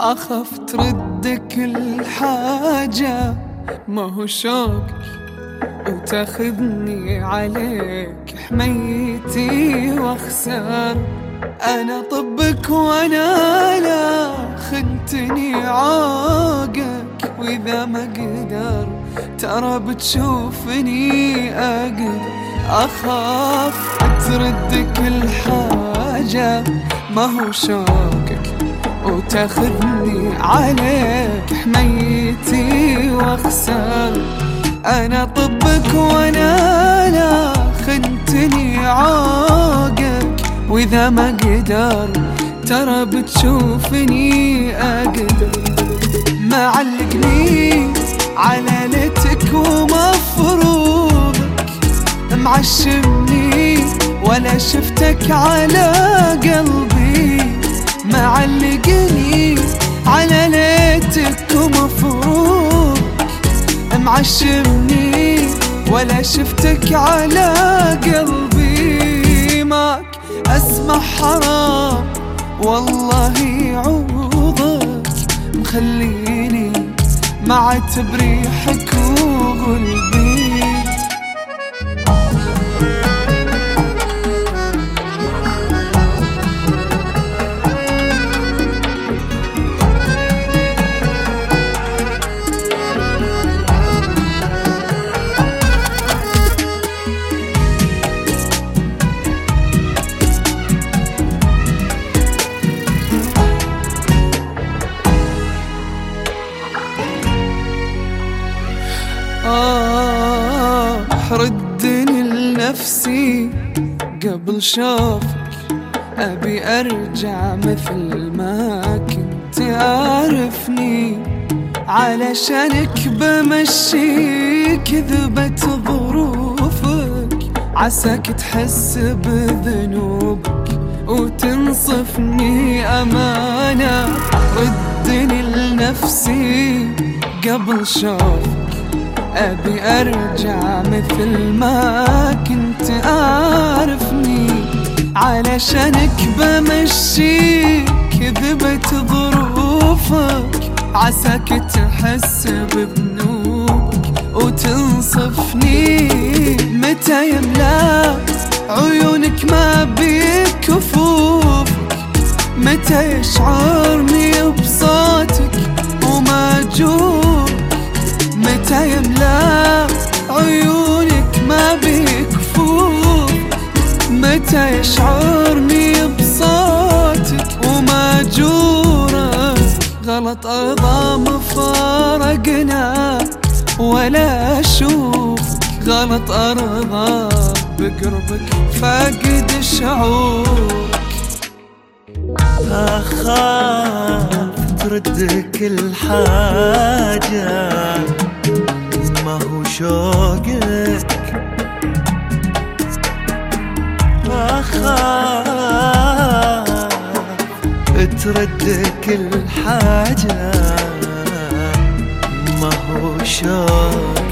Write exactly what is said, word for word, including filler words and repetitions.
أخاف ترد كل حاجة، ما هو شوقك وتاخذني عليك حميتي واخسر. أنا طبك وأنا لا خنتني عوقك، وإذا ما قدر ترى بتشوفني أقدر. أخاف ترد كل حاجة، ما هو شوقك وتاخذني عليك حميتي واخسر. أنا طبك وأنا لا خنتني عوقك، وإذا ما قدر ترى بتشوفني أقدر. ما علقني على ليتك ومفروضك، معشمني ولا شفتك على قلبي. ما علقني على ليتك ومفروضك، معشمني ولا شفتك على قلبي. ماك أسمع حرام والله يعوضك، مخليني مع تبريحك وقلبي. آه ردني لنفسي قبل شوفك، أبي أرجع مثل ما كنت عارفني. علشانك بمشي كذبة ظروفك، عساك تحس بذنوبك وتنصفني أمانة. ردني لنفسي قبل شوفك، أبي أرجع مثل ما كنت أعرفني. علشانك بمشي كذبة ظروفك، عساك تحس بذنوبك وتنصفني. متى يملا عيونك ما بيك كفوفك، متى يشعرني بصوتك وما جوك. متى يملا عيونك ما بيك كفوف، متى يشعرني بصوتك وما جورك. غلط أرضى مفارقنا ولا أشوف، غلط أرضى بقربك فاقد شعورك. أخاف ترد كل حاجة، ما هو شوقك. أخاف ترد كل حاجة، ما هو شوقك.